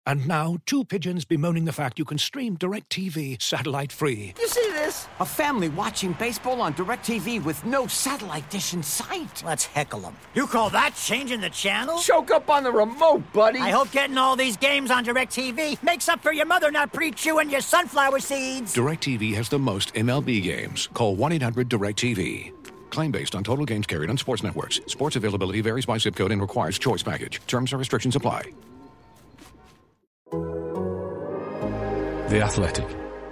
And now, two pigeons bemoaning the fact you can stream DirecTV satellite-free. You see this? A family watching baseball on DirecTV with no satellite dish in sight. Let's heckle them. You call that changing the channel? Choke up on the remote, buddy. I hope getting all these games on DirecTV makes up for your mother not pre-chewing your sunflower seeds. DirecTV has the most MLB games. Call 1-800-DirecTV. Claim based on total games carried on sports networks. Sports availability varies by zip code and requires choice package. Terms and restrictions apply. The Athletic.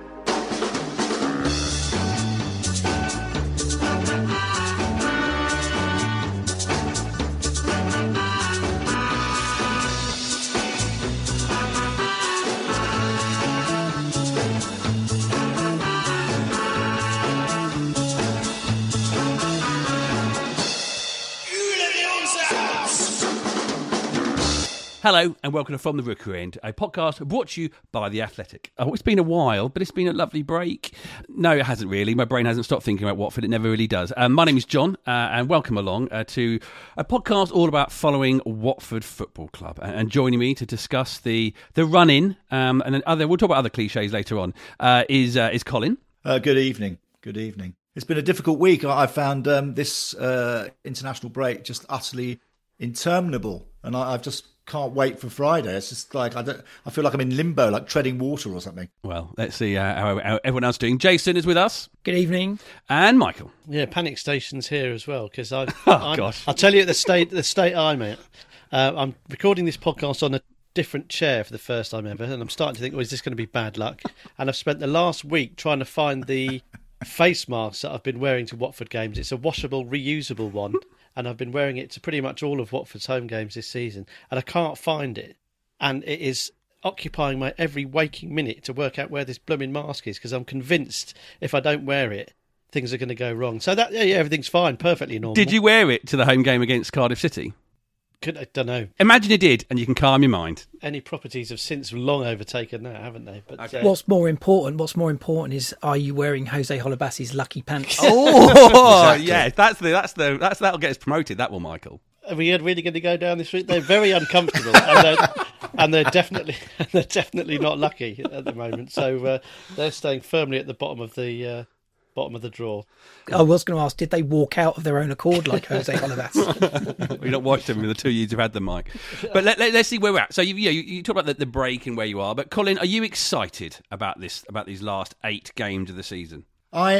Hello and welcome to From the Rookery End, a podcast brought to you by The Athletic. Oh, it's been a while, but it's been a lovely break. No, it hasn't really. My brain hasn't stopped thinking about Watford. It never really does. My name is John, and welcome along to a podcast all about following Watford Football Club. And joining me to discuss the run-in, and then we'll talk about other cliches later on, is Colin. Good evening. Good evening. It's been a difficult week. I found this international break just utterly interminable, and I've just can't wait for Friday. It's just like I feel like I'm in limbo, like treading water or something. Well, let's see how everyone else is doing. Jason is with us. Good evening. And Michael. Yeah, Panic Station's here as well because gosh. I'll tell you the state I'm at. I'm recording this podcast on a different chair for the first time ever, and I'm starting to think, well, is this going to be bad luck? And I've spent the last week trying to find the face mask that I've been wearing to Watford games. It's a washable, reusable one. And I've been wearing it to pretty much all of Watford's home games this season. And I can't find it. And it is occupying my every waking minute to work out where this blooming mask is, because I'm convinced if I don't wear it, things are going to go wrong. So that everything's fine, perfectly normal. Did you wear it to the home game against Cardiff City? I don't know. Imagine you did, and you can calm your mind. Any properties have since long overtaken that, haven't they? But okay. What's more important is, are you wearing Jose Holobassi's lucky pants? Oh, exactly. Yeah, that'll get us promoted. That will, Michael. Are we really going to go down this route? They're very uncomfortable, and they're definitely not lucky at the moment. So they're staying firmly at the bottom of the drawer. I was going to ask, did they walk out of their own accord like Jose Holobas? We've not watched them in the 2 years you've had them, Mike. But let's see where we're at. So you talk about the break and where you are. But Colin, are you excited about these last 8 games of the season? I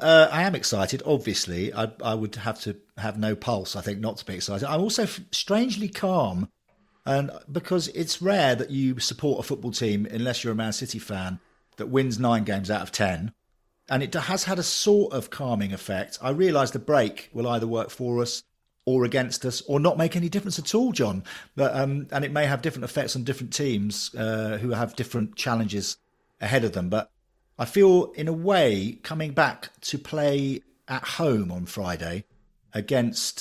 am excited. Obviously, I would have to have no pulse, I think, not to be excited. I'm also strangely calm, and because it's rare that you support a football team, unless you're a Man City fan, that wins 9 games out of 10. And it has had a sort of calming effect. I realise the break will either work for us or against us, or not make any difference at all, John. But and it may have different effects on different teams who have different challenges ahead of them. But I feel, in a way, coming back to play at home on Friday against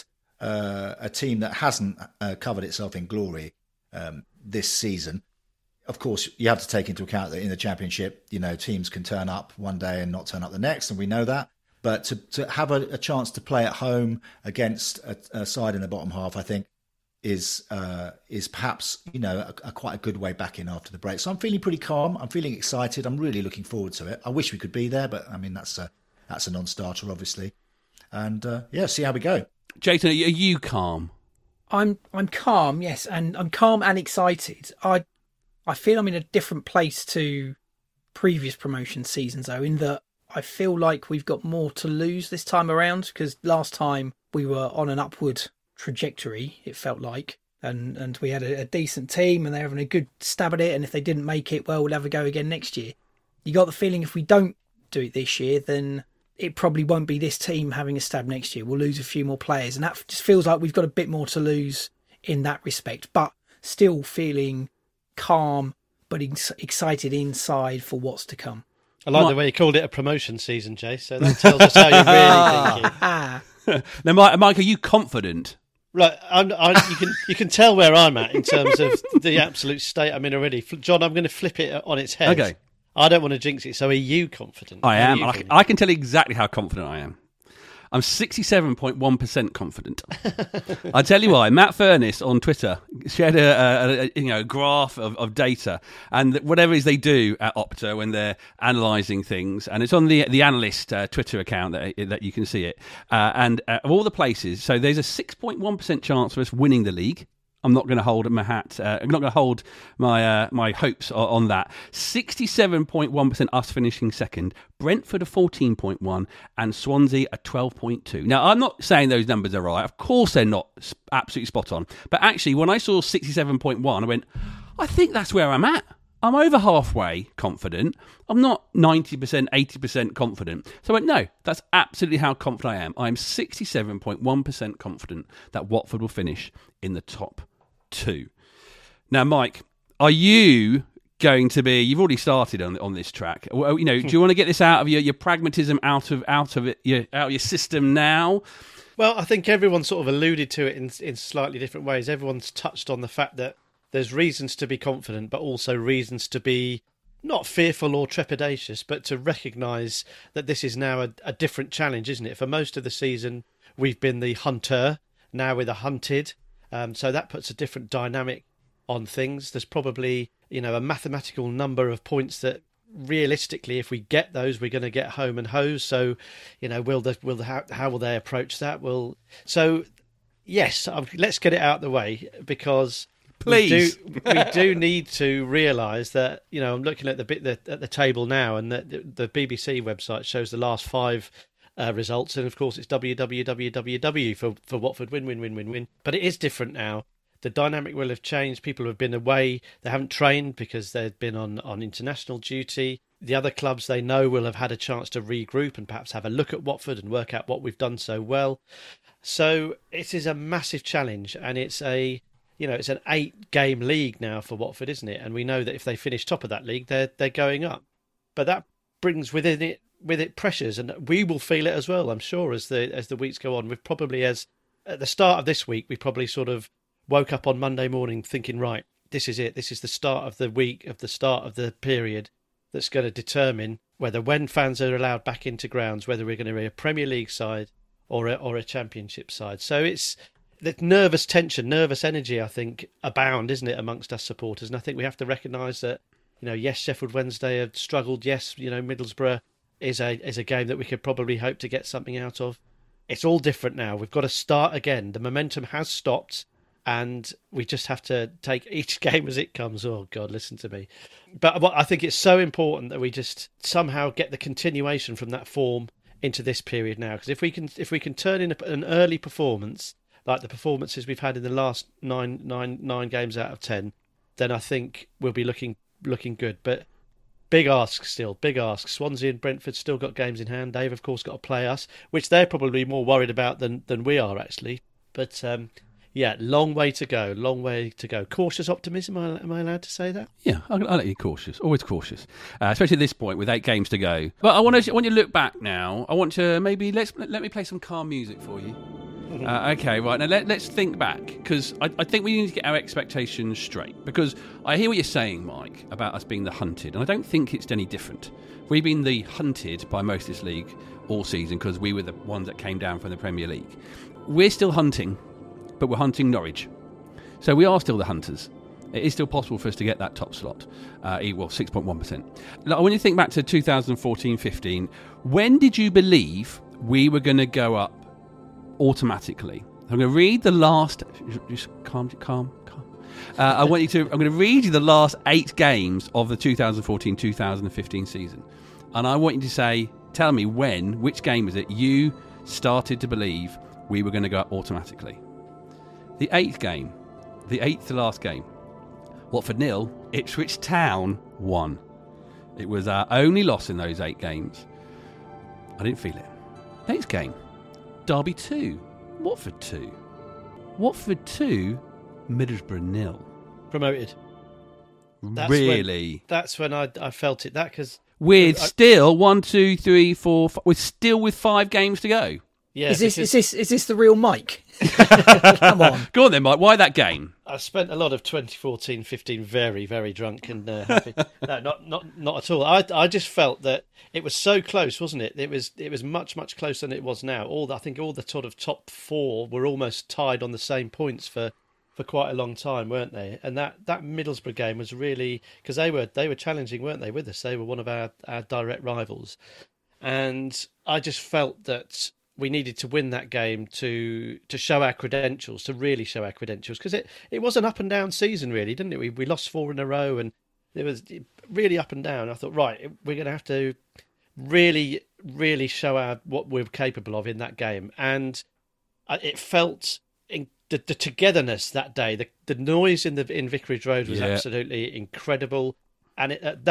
a team that hasn't covered itself in glory this season. Of course, you have to take into account that in the Championship, teams can turn up one day and not turn up the next, and we know that. But to have a chance to play at home against a side in the bottom half, I think, is perhaps quite a good way back in after the break. So I'm feeling pretty calm. I'm feeling excited. I'm really looking forward to it. I wish we could be there, but I mean that's a non-starter, obviously. And see how we go. Jason, are you calm? I'm calm, yes, and I'm calm and excited. I feel I'm in a different place to previous promotion seasons, though, in that I feel like we've got more to lose this time around, because last time we were on an upward trajectory, it felt like, and we had a decent team and they're having a good stab at it, and if they didn't make it, well, we'll have a go again next year. You got the feeling if we don't do it this year, then it probably won't be this team having a stab next year. We'll lose a few more players, and that just feels like we've got a bit more to lose in that respect, but still feeling calm but excited inside for what's to come. I like the way you called it a promotion season, Jay, so that tells us how you're really thinking. Now, Mike, are you confident? Right, you can tell where I'm at in terms of the absolute state I'm in already. John, I'm going to flip it on its head. Okay. I don't want to jinx it, so are you confident? I am. I can tell you exactly how confident I am. I'm 67.1% confident. I tell you why. Matt Furness on Twitter shared a graph of data, and whatever it is they do at Opta when they're analysing things, and it's on the analyst Twitter account that you can see it. And of all the places, so there's a 6.1% chance of us winning the league. I'm not going to hold my hat. I'm not going to hold my hopes on that. 67.1% us finishing second. Brentford a 14.1 and Swansea a 12.2. Now, I'm not saying those numbers are right. Of course, they're not absolutely spot on. But actually, when I saw 67.1, I went, I think that's where I'm at. I'm over halfway confident. I'm not 90%, 80% confident. So I went, no, that's absolutely how confident I am. I'm 67.1% confident that Watford will finish in the top 2. Now, Mike, are you going to be? You've already started on this track. Do you want to get this out of your pragmatism out of your system now? Well, I think everyone sort of alluded to it in slightly different ways. Everyone's touched on the fact that there's reasons to be confident, but also reasons to be not fearful or trepidatious, but to recognise that this is now a different challenge, isn't it? For most of the season, we've been the hunter. Now we're the hunted. So that puts a different dynamic on things. There's probably, a mathematical number of points that realistically, if we get those, we're going to get home and hose. So, how will they approach that? Yes, let's get it out of the way, because please, we do need to realise that, I'm looking at the table now, and the BBC website shows the last 5 results, and of course it's www for Watford win. But it is different now. The dynamic will have changed. People have been away. They haven't trained because they've been on international duty. The other clubs they know will have had a chance to regroup and perhaps have a look at Watford and work out what we've done so well. So it is a massive challenge, and it's an 8-game league now for Watford, isn't it? And we know that if they finish top of that league, they're going up. But that brings with it pressures, and we will feel it as well, I'm sure, as the weeks go on. We've probably, at the start of this week, we probably sort of woke up on Monday morning thinking, right, this is it. This is the start of the week, of the start of the period that's going to determine whether, when fans are allowed back into grounds, whether we're going to be a Premier League side or a Championship side. So it's the nervous tension, nervous energy, I think, abound, isn't it, amongst us supporters? And I think we have to recognise that, yes, Sheffield Wednesday have struggled. Yes, Middlesbrough is a game that we could probably hope to get something out of. It's all different now. We've got to start again. The momentum has stopped, and we just have to take each game as it comes. Oh, God, listen to me. But I think it's so important that we just somehow get the continuation from that form into this period now. Because if we can turn in an early performance, like the performances we've had in the last nine games out of 10, then I think we'll be looking good. But big ask still, big ask. Swansea and Brentford still got games in hand. They've, of course, got to play us, which they're probably more worried about than we are, actually. But long way to go. Cautious optimism, am I allowed to say that? Yeah, I'll let you cautious. Always cautious, especially at this point with 8 games to go. But I want to look back now. I want to maybe let me play some calm music for you. Okay, right. Now let's think back, because I think we need to get our expectations straight. Because I hear what you're saying, Mike, about us being the hunted, and I don't think it's any different. We've been the hunted by most of this league all season because we were the ones that came down from the Premier League. We're still hunting, but we're hunting Norwich. So we are still the hunters. It is still possible for us to get that top slot. 6.1%. Now, when you think back to 2014-15, when did you believe we were going to go up automatically? I'm going to read the last... Just calm. I'm going to read you the last 8 games of the 2014-2015 season. And I want you to tell me which game is it you started to believe we were going to go up automatically. The 8th game, the 8th to last game. Watford 0, Ipswich Town 1. It was our only loss in those 8 games. I didn't feel it. Next game, Derby 2, Watford 2. Watford 2, Middlesbrough 0. Promoted. Really? That's when I felt it. We're still 1, 2, 3, 4, 5. We're still with 5 games to go. Yeah, is this the real Mike? Come on. Go on then, Mike. Why that game? I spent a lot of 2014-15 very, very drunk and happy. No, not at all. I just felt that it was so close, wasn't it? It was much, much closer than it was now. I think all the sort of top four were almost tied on the same points for quite a long time, weren't they? And that Middlesbrough game was really, because they were challenging, weren't they, with us? They were one of our direct rivals. And I just felt that we needed to win that game to show our credentials, to really show our credentials, because it was an up and down season, really, didn't it? We lost 4 in a row, and it was really up and down. I thought, right, we're going to have to really, really show what we're capable of in that game, and it felt the togetherness that day. The noise in Vicarage Road was absolutely incredible, and at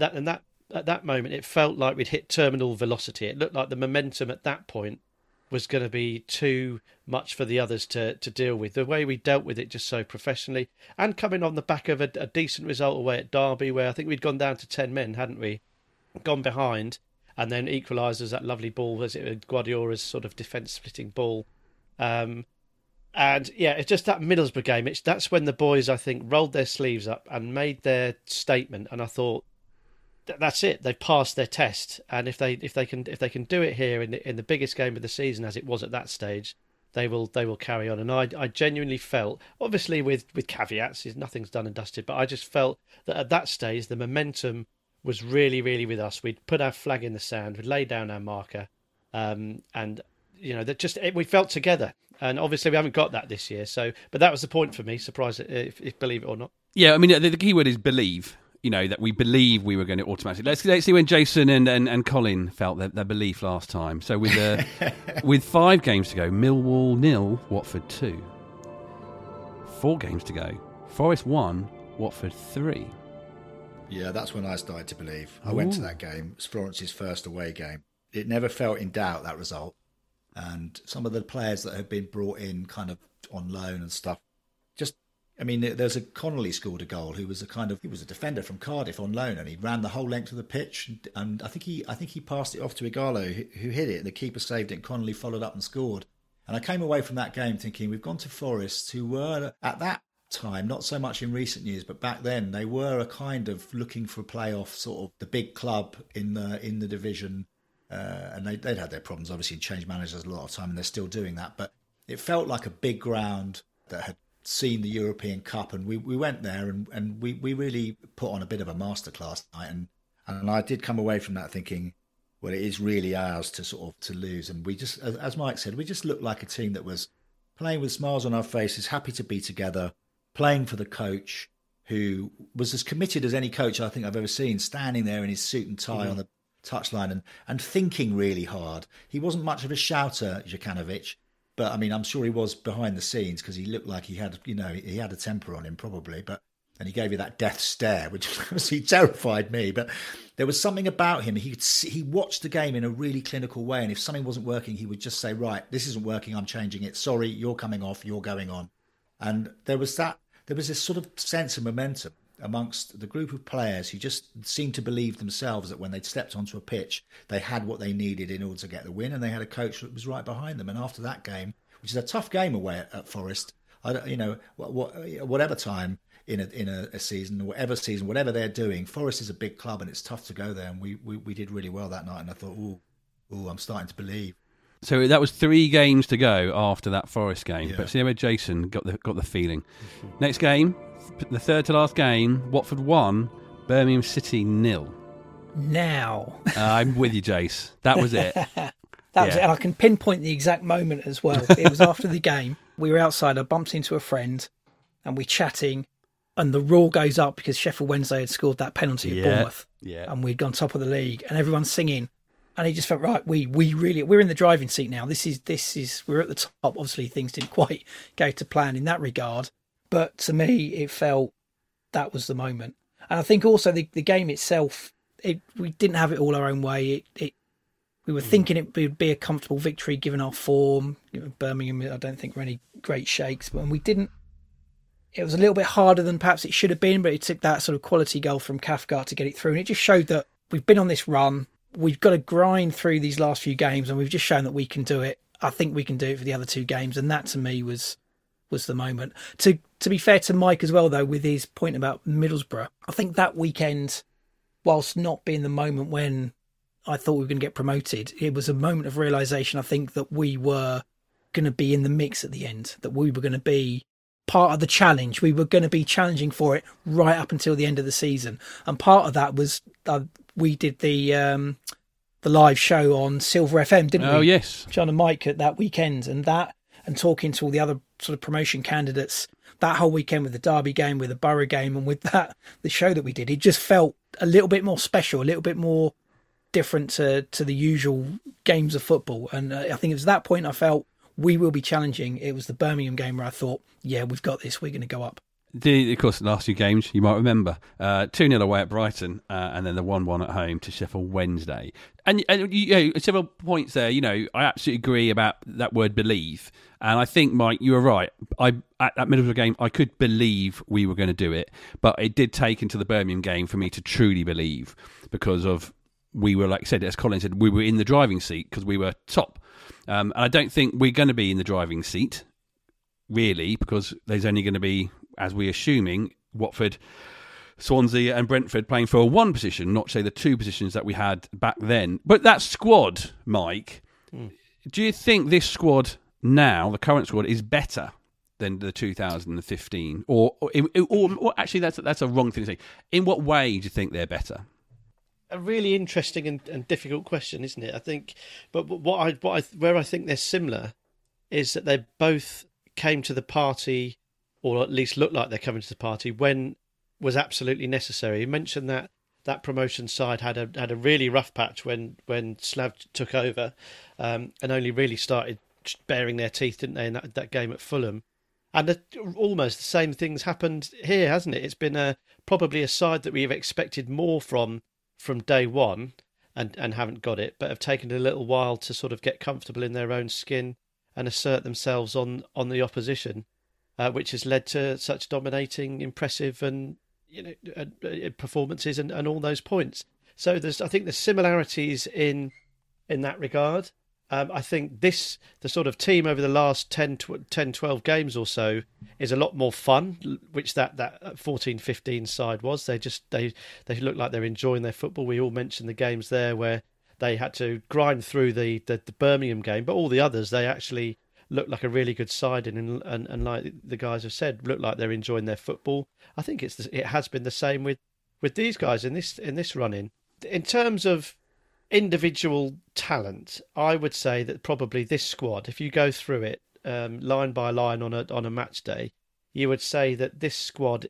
that moment, it felt like we'd hit terminal velocity. It looked like the momentum at that point was going to be too much for the others to deal with. The way we dealt with it just so professionally, and coming on the back of a decent result away at Derby, where I think we'd gone down to 10 men, hadn't we? Gone behind, and then equalised as that lovely ball, was it Guardiola's sort of defence-splitting ball. And yeah, it's just that Middlesbrough game. That's when the boys, I think, rolled their sleeves up and made their statement. And I thought, that's it. They've passed their test, and if they can do it here in the biggest game of the season, as it was at that stage, they will carry on. And I genuinely felt, obviously with caveats, nothing's done and dusted, but I just felt that at that stage the momentum was really, really with us. We'd put our flag in the sand, we'd laid down our marker, and that we felt together. And obviously we haven't got that this year. But that was the point for me. Surprised if believe it or not. Yeah, I mean the key word is believe. That we believe we were going to automatically. Let's see when Jason and Colin felt their belief last time. So with 5 games to go, Millwall 0, Watford 2. 4 games to go, Forest 1, Watford 3. Yeah, that's when I started to believe. I went to that game. It was Florence's first away game. It never felt in doubt, that result. And some of the players that had been brought in kind of on loan and stuff, there's a Connolly scored a goal who was he was a defender from Cardiff on loan, and he ran the whole length of the pitch, and I think he passed it off to Igalo, who hit it, and the keeper saved it, and Connolly followed up and scored. And I came away from that game thinking, we've gone to Forest, who were at that time, not so much in recent years, but back then they were a kind of looking for a playoff, sort of the big club in the division, and they'd had their problems, obviously, changed managers a lot of time, and they're still doing that, but it felt like a big ground that had seen the European Cup, and we went there and we really put on a bit of a masterclass night, and I did come away from that thinking, well, it is really ours to lose. And we just, as Mike said, we just looked like a team that was playing with smiles on our faces, happy to be together, playing for the coach, who was as committed as any coach I think I've ever seen, standing there in his suit and tie on the touchline and thinking really hard. He wasn't much of a shouter, Jokanovic, but I mean, I'm sure he was behind the scenes, because he looked like he had a temper on him probably. And he gave you that death stare, which obviously terrified me. But there was something about him. He watched the game in a really clinical way, and if something wasn't working, he would just say, "Right, this isn't working. I'm changing it. Sorry, you're coming off. You're going on." And there was this sort of sense of momentum amongst the group of players who just seemed to believe themselves that when they'd stepped onto a pitch, they had what they needed in order to get the win, and they had a coach that was right behind them. And after that game, which is a tough game away at Forest, whatever time in a season, or whatever they're doing, Forest is a big club and it's tough to go there. And we did really well that night, and I thought, I'm starting to believe. So that was 3 games to go after that Forest game. Yeah. But see where Jason got the feeling. Next game, the third to last game, Watford 1, Birmingham City 0. Now. I'm with you, Jace. That was it. That was it. And I can pinpoint the exact moment as well. It was after the game. We were outside. I bumped into a friend and we're chatting, and the roar goes up because Sheffield Wednesday had scored that penalty at Bournemouth. Yeah. And we'd gone top of the league, and everyone's singing. And he just felt, right, we're in the driving seat now. This is we're at the top. Obviously, things didn't quite go to plan in that regard, but to me, it felt that was the moment. And I think also the game itself, we didn't have it all our own way. We were thinking it would be a comfortable victory given our form. Birmingham, I don't think were any great shakes, but we didn't. It was a little bit harder than perhaps it should have been, but it took that sort of quality goal from Cathcart to get it through, and it just showed that we've been on this run. We've got to grind through these last few games, and we've just shown that we can do it. I think we can do it for the other 2 games. And that to me was the moment. To be fair to Mike as well, though, with his point about Middlesbrough, I think that weekend, whilst not being the moment when I thought we were going to get promoted, it was a moment of realisation, I think, that we were going to be in the mix at the end, that we were going to be part of the challenge. We were going to be challenging for it right up until the end of the season. And part of that was we did the live show on Silver FM, didn't we? Oh, yes. John and Mike at that weekend, and talking to all the other sort of promotion candidates that whole weekend with the Derby game, with the Borough game, and with the show that we did, it just felt a little bit more special, a little bit more different to the usual games of football. And I think it was that point I felt we will be challenging. It was the Birmingham game where I thought, yeah, we've got this, we're going to go up. Of course, the last 2 games, you might remember, 2-0 away at Brighton, and then the 1-1 at home to Sheffield Wednesday. And several points there, I absolutely agree about that word believe. And I think, Mike, you were right. At that Middlesbrough game, I could believe we were going to do it, but it did take into the Birmingham game for me to truly believe, because of, we were, like I said, as Colin said, we were in the driving seat because we were top. And I don't think we're going to be in the driving seat, really, because there's only going to be, as we're assuming, Watford, Swansea and Brentford playing for a 1 position, not say the 2 positions that we had back then. But that squad, Mike, do you think this squad now, the current squad, is better than the 2015? Or actually, that's a wrong thing to say. In what way do you think they're better? A really interesting and difficult question, isn't it? I think, but where I think they're similar is that they both came to the party, or at least looked like they're coming to the party, when was absolutely necessary. You mentioned that promotion side had a really rough patch when Slav took over, and only really started baring their teeth, didn't they, in that game at Fulham. And almost the same things happened here, hasn't it? It's been probably a side that we have expected more from day one, and haven't got it, but have taken a little while to sort of get comfortable in their own skin and assert themselves on the opposition, which has led to such dominating, impressive, and performances and all those points. So I think there's similarities in that regard. I think the sort of team over the last 10, 12 games or so is a lot more fun, which that 14-15 side was. They look like they're enjoying their football. We all mentioned the games there where they had to grind through the Birmingham game, but all the others, they actually look like a really good side, and like the guys have said, look like they're enjoying their football. I think it has been the same with these guys in this run-in. In terms of individual talent, I would say that probably this squad, if you go through it line by line on a match day, you would say that this squad,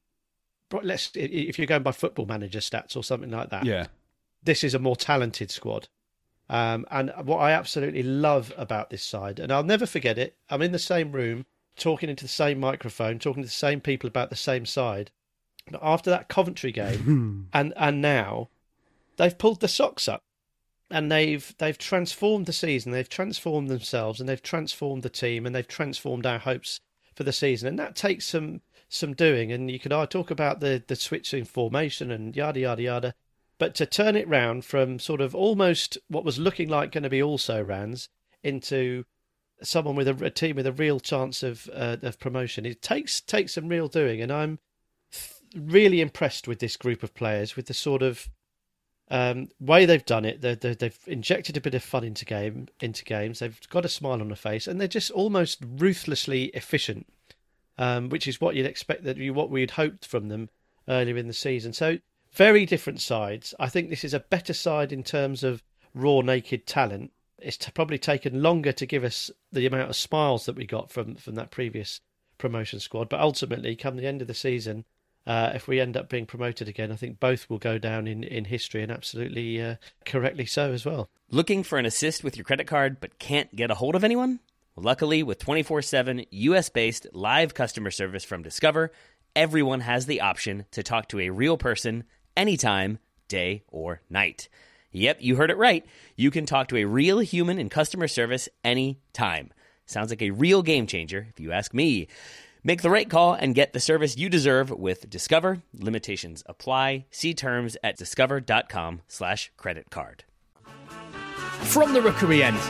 if you're going by Football Manager stats or something like that, yeah, this is a more talented squad. And what I absolutely love about this side, and I'll never forget it, I'm in the same room, talking into the same microphone, talking to the same people about the same side. But after that Coventry game, and now, they've pulled the socks up. And they've transformed the season, they've transformed themselves, and they've transformed the team, and they've transformed our hopes for the season. And that takes some doing. And you could talk about the switching formation and yada, yada, yada. But to turn it round from sort of almost what was looking like going to be also-rans into someone with a team with a real chance of promotion, it takes some real doing. And I'm really impressed with this group of players, with the sort of way they've done it. They've injected a bit of fun into games. They've got a smile on their face, and they're just almost ruthlessly efficient, which is what you'd expect, what we'd hoped from them earlier in the season. So very different sides. I think this is a better side in terms of raw, naked talent. It's probably taken longer to give us the amount of smiles that we got from that previous promotion squad, but ultimately, come the end of the season, if we end up being promoted again, I think both will go down in history, and absolutely correctly so as well. Looking for an assist with your credit card but can't get a hold of anyone? Well, luckily, with 24/7 US-based live customer service from Discover, everyone has the option to talk to a real person anytime, day or night. Yep, you heard it right. You can talk to a real human in customer service anytime. Sounds like a real game changer, if you ask me. Make the right call and get the service you deserve with Discover. Limitations apply. See terms at discover.com/creditcard. From the Rookery End,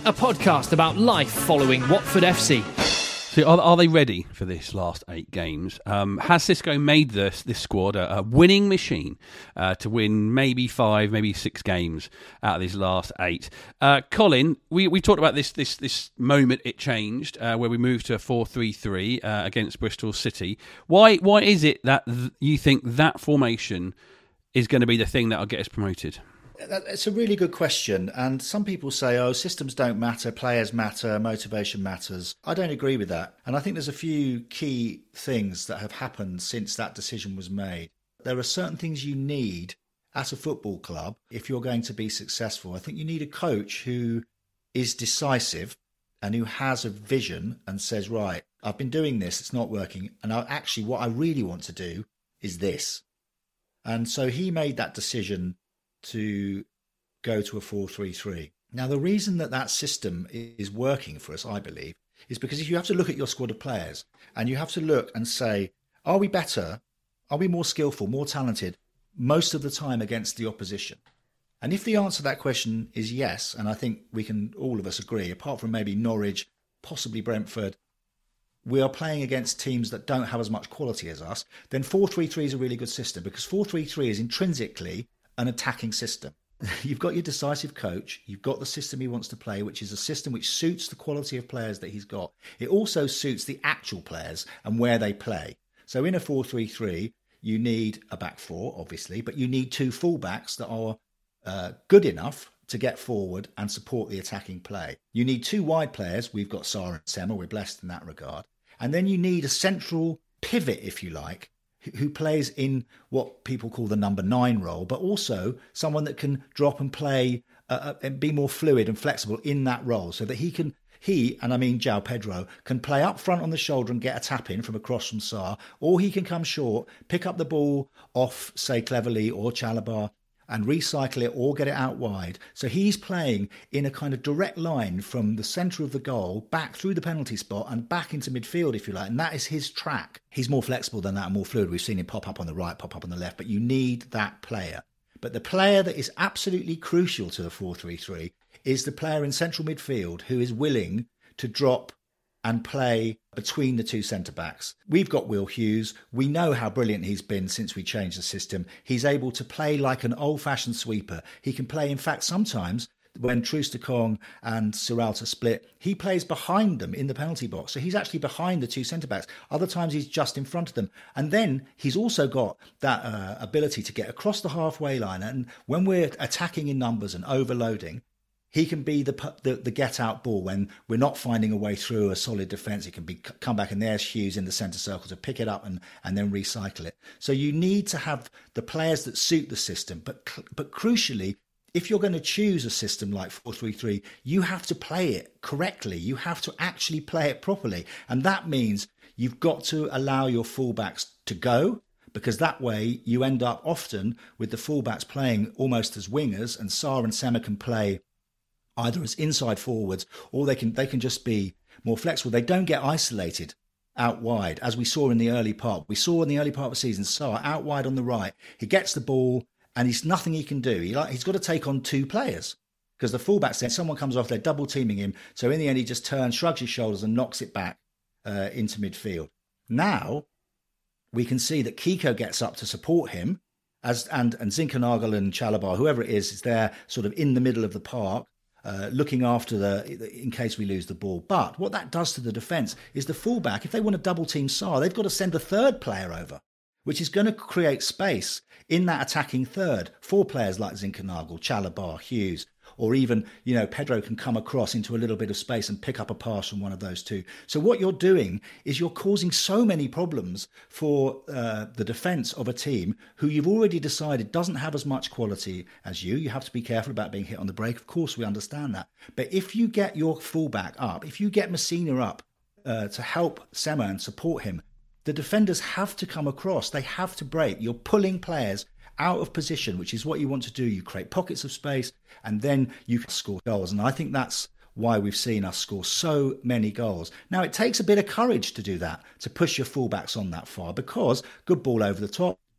a podcast about life following Watford FC. So are they ready for this last 8 games? Has Xisco made this squad a winning machine to win maybe 5, maybe 6 games out of these last 8? Colin, we talked about this moment it changed where we moved to a 4-3-3 against Bristol City. Why is it that you think that formation is going to be the thing that will get us promoted? It's a really good question. And some people say, systems don't matter, players matter, motivation matters. I don't agree with that. And I think there's a few key things that have happened since that decision was made. There are certain things you need at a football club if you're going to be successful. I think you need a coach who is decisive and who has a vision and says, right, I've been doing this, it's not working. And what I really want to do is this. And so he made that decision to go to a 4-3-3. Now, the reason that system is working for us, I believe, is because if you have to look at your squad of players and you have to look and say, are we better? Are we more skillful, more talented most of the time against the opposition? And if the answer to that question is yes, and I think we can all of us agree, apart from maybe Norwich, possibly Brentford, we are playing against teams that don't have as much quality as us, then 4-3-3 is a really good system because 4-3-3 is intrinsically an attacking system. You've got your decisive coach, you've got the system he wants to play, which is a system which suits the quality of players that he's got. It also suits the actual players and where they play. So in a 4-3-3, you need a back four, obviously, but you need 2 fullbacks that are good enough to get forward and support the attacking play. You need 2 wide players. We've got Sarr and Sema, we're blessed in that regard. And then you need a central pivot, if you like, who plays in what people call the number 9 role, but also someone that can drop and play and be more fluid and flexible in that role so that he, and I mean João Pedro, can play up front on the shoulder and get a tap in from across from Sarr, or he can come short, pick up the ball off, say, Cleverley or Chalobah, and recycle it or get it out wide. So he's playing in a kind of direct line from the centre of the goal back through the penalty spot and back into midfield, if you like. And that is his track. He's more flexible than that and more fluid. We've seen him pop up on the right, pop up on the left, but you need that player. But the player that is absolutely crucial to the 4-3-3 is the player in central midfield who is willing to drop and play between the 2 centre-backs. We've got Will Hughes. We know how brilliant he's been since we changed the system. He's able to play like an old-fashioned sweeper. He can play, in fact, sometimes when Troost-Ekong and Serralta split, he plays behind them in the penalty box. So he's actually behind the 2 centre-backs. Other times he's just in front of them. And then he's also got that ability to get across the halfway line. And when we're attacking in numbers and overloading, he can be the get-out ball when we're not finding a way through a solid defence. It can come back and there's Hughes in the centre circle to pick it up and then recycle it. So you need to have the players that suit the system. But crucially, if you're going to choose a system like 4-3-3, you have to play it correctly. You have to actually play it properly. And that means you've got to allow your fullbacks to go, because that way you end up often with the fullbacks playing almost as wingers, and Sarr and Sema can play either as inside forwards or they can just be more flexible. They don't get isolated out wide, as we saw in the early part. We saw in the early part of the season, Sarr out wide on the right. He gets the ball and he's nothing he can do. He's got to take on 2 players because the fullbacks then, someone comes off, they're double teaming him. So in the end, he just turns, shrugs his shoulders and knocks it back into midfield. Now we can see that Kiko gets up to support him and Zinkernagel and Chalobah, whoever it is there sort of in the middle of the park, looking after in case we lose the ball. But what that does to the defence is the fullback, if they want to double team Sarr, they've got to send a 3rd player over, which is going to create space in that attacking third for players like Zinkernagel, Chalobah, Hughes, or even, Pedro can come across into a little bit of space and pick up a pass from one of those 2. So what you're doing is you're causing so many problems for the defence of a team who you've already decided doesn't have as much quality as you. You have to be careful about being hit on the break. Of course, we understand that. But if you get your fullback up, if you get Messina up to help Sema and support him, the defenders have to come across. They have to break. You're pulling players out of position, which is what you want to do. You create pockets of space and then you can score goals. And I think that's why we've seen us score so many goals. Now, it takes a bit of courage to do that, to push your fullbacks on that far, because good ball over the top,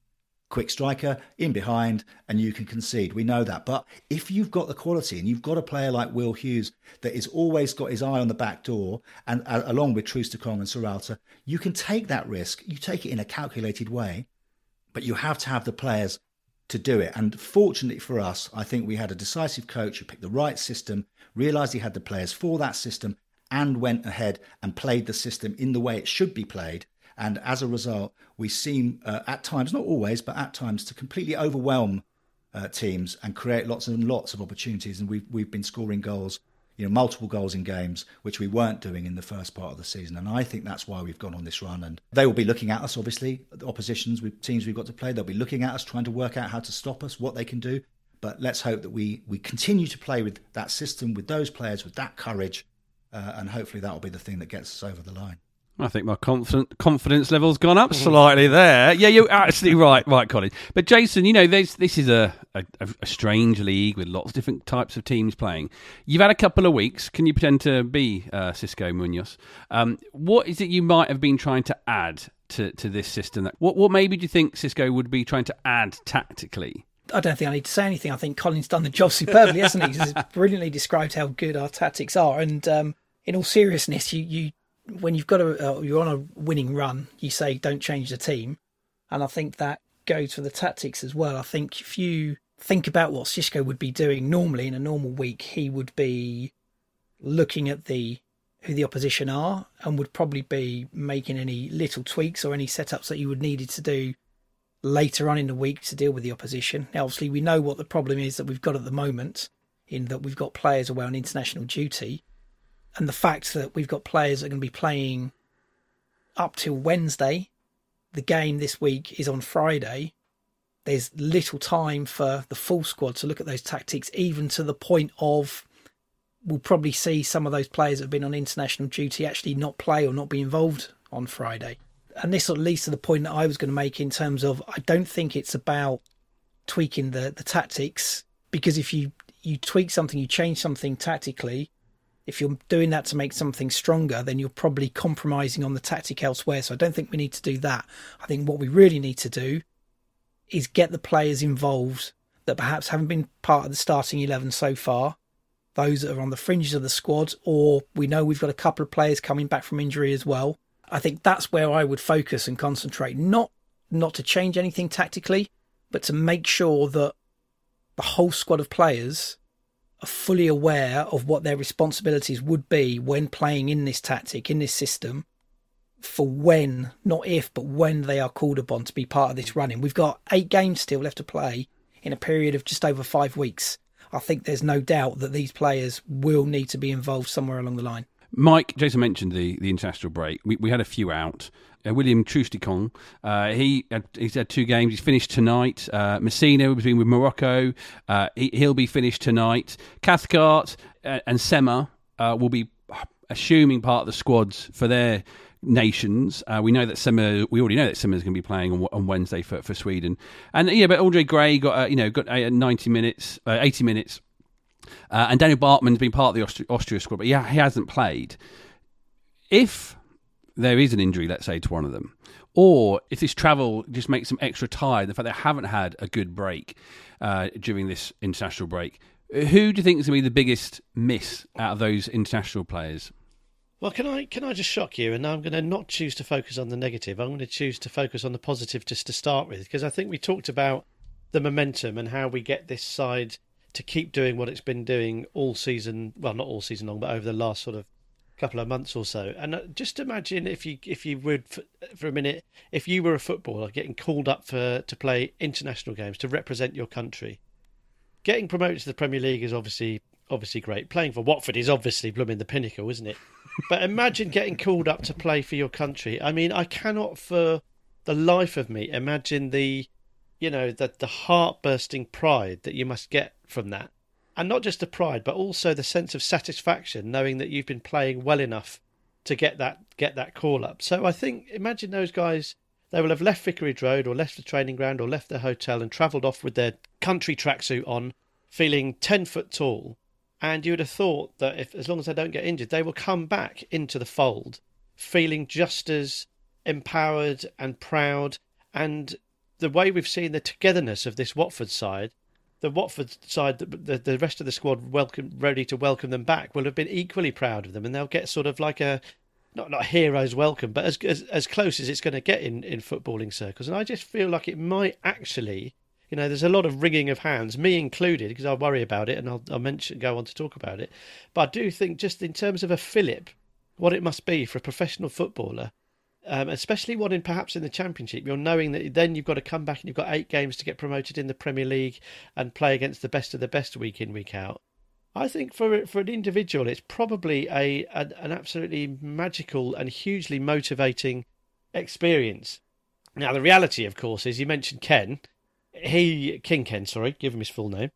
quick striker, in behind, and you can concede. We know that. But if you've got the quality and you've got a player like Will Hughes that has always got his eye on the back door, and along with Troost-Ekong and Serralta, you can take that risk. You take it in a calculated way, but you have to have the players to do it. And fortunately for us, I think we had a decisive coach who picked the right system, realised he had the players for that system, and went ahead and played the system in the way it should be played. And as a result, we seem at times, not always, but at times, to completely overwhelm teams and create lots and lots of opportunities. And we've been scoring goals, multiple goals in games, which we weren't doing in the first part of the season. And I think that's why we've gone on this run. And they will be looking at us, obviously, the oppositions with teams we've got to play. They'll be looking at us, trying to work out how to stop us, what they can do. But let's hope that we continue to play with that system, with those players, with that courage. And hopefully that will be the thing that gets us over the line. I think my confidence level's gone up slightly there. Yeah, you're absolutely right, Colin. But Jason, this is a strange league with lots of different types of teams playing. You've had a couple of weeks. Can you pretend to be Xisco Munoz? What is it you might have been trying to add to this system? What maybe do you think Xisco would be trying to add tactically? I don't think I need to say anything. I think Colin's done the job superbly, hasn't he? He's brilliantly described how good our tactics are. And in all seriousness, you when you've got you're on a winning run, you say don't change the team, and I think that goes for the tactics as well. I think if you think about what Xisco would be doing normally in a normal week, he would be looking at who the opposition are and would probably be making any little tweaks or any setups that you would needed to do later on in the week to deal with the opposition. Now, obviously, we know what the problem is that we've got at the moment, in that we've got players away on international duty. And the fact that we've got players that are going to be playing up till Wednesday, the game this week is on Friday, there's little time for the full squad to look at those tactics, even to the point of we'll probably see some of those players that have been on international duty actually not play or not be involved on Friday. And this sort of leads to the point that I was going to make in terms of I don't think it's about tweaking the tactics, because if you tweak something, you change something tactically, if you're doing that to make something stronger, then you're probably compromising on the tactic elsewhere. So I don't think we need to do that. I think what we really need to do is get the players involved that perhaps haven't been part of the starting 11 so far, those that are on the fringes of the squad, or we know we've got a couple of players coming back from injury as well. I think that's where I would focus and concentrate, not to change anything tactically, but to make sure that the whole squad of players are fully aware of what their responsibilities would be when playing in this tactic, in this system, for when, not if, but when they are called upon to be part of this running. We've got 8 games still left to play in a period of just over 5 weeks. I think there's no doubt that these players will need to be involved somewhere along the line. Mike, Jason mentioned the international break. We had a few out. William Troost-Ekong, he's had 2 games. He's finished tonight. Messina has been with Morocco. He'll be finished tonight. Cathcart and Sema will be assuming part of the squads for their nations. We already know that Sema is going to be playing on Wednesday for Sweden. And but Andre Gray got 90 minutes, 80 minutes. And Daniel Bartman's been part of the Austria squad, but he hasn't played. If there is an injury, let's say, to one of them, or if this travel just makes them extra tired, the fact they haven't had a good break during this international break, who do you think is going to be the biggest miss out of those international players? Well, can I just shock you? And I'm going to not choose to focus on the negative. I'm going to choose to focus on the positive just to start with, because I think we talked about the momentum and how we get this side to keep doing what it's been doing all season, well, not all season long, but over the last sort of couple of months or so. And just imagine if you would, for a minute, if you were a footballer getting called up to play international games, to represent your country. Getting promoted to the Premier League is obviously great. Playing for Watford is obviously blooming the pinnacle, isn't it? But imagine getting called up to play for your country. I mean, I cannot for the life of me imagine the heart-bursting pride that you must get from that. And not just the pride, but also the sense of satisfaction knowing that you've been playing well enough to get that call up. So I think, imagine those guys, they will have left Vicarage Road or left the training ground or left their hotel and travelled off with their country tracksuit on, feeling 10 foot tall. And you would have thought that as long as they don't get injured, they will come back into the fold feeling just as empowered and proud and the way we've seen the togetherness of this Watford side, the the rest of the squad ready to welcome them back will have been equally proud of them, and they'll get sort of like a not a hero's welcome, but as close as it's going to get in footballing circles. And I just feel like it might actually, there's a lot of wringing of hands, me included, because I worry about it, and I'll go on to talk about it. But I do think, just in terms of a fillip, what it must be for a professional footballer, especially one perhaps in the Championship, you're knowing that then you've got to come back and you've got 8 games to get promoted in the Premier League and play against the best of the best week in, week out. I think for an individual, it's probably an absolutely magical and hugely motivating experience. Now, the reality, of course, is you mentioned King Ken, give him his full name.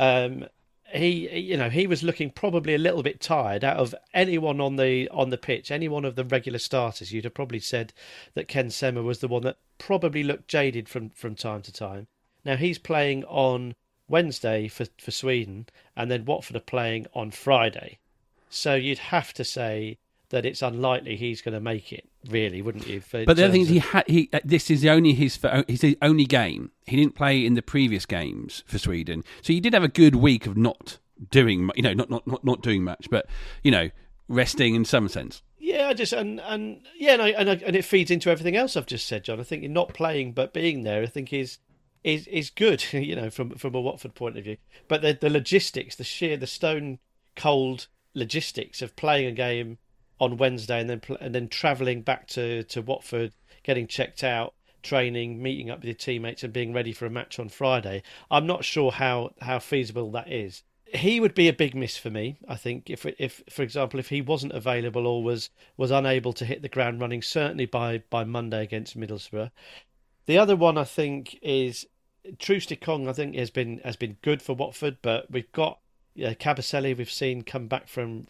He was looking probably a little bit tired. Out of anyone on the pitch, any one of the regular starters, you'd have probably said that Ken Sema was the one that probably looked jaded from time to time. Now, he's playing on Wednesday for Sweden, and then Watford are playing on Friday. So you'd have to say that it's unlikely he's going to make it, really, wouldn't you? But the other thing is, this is only his only game. He didn't play in the previous games for Sweden, so he did have a good week of not doing, not doing much, but resting in some sense. Yeah, and it feeds into everything else I've just said, John. I think not playing but being there, I think is good, from a Watford point of view. But the logistics, the stone cold logistics of playing a game on Wednesday and then travelling back to Watford, getting checked out, training, meeting up with your teammates, and being ready for a match on Friday. I'm not sure how feasible that is. He would be a big miss for me, I think, if for example, if he wasn't available or was unable to hit the ground running, certainly by Monday against Middlesbrough. The other one, I think, is Troost-Ekong. I think has been good for Watford, but we've got Kabasele. We've seen come back from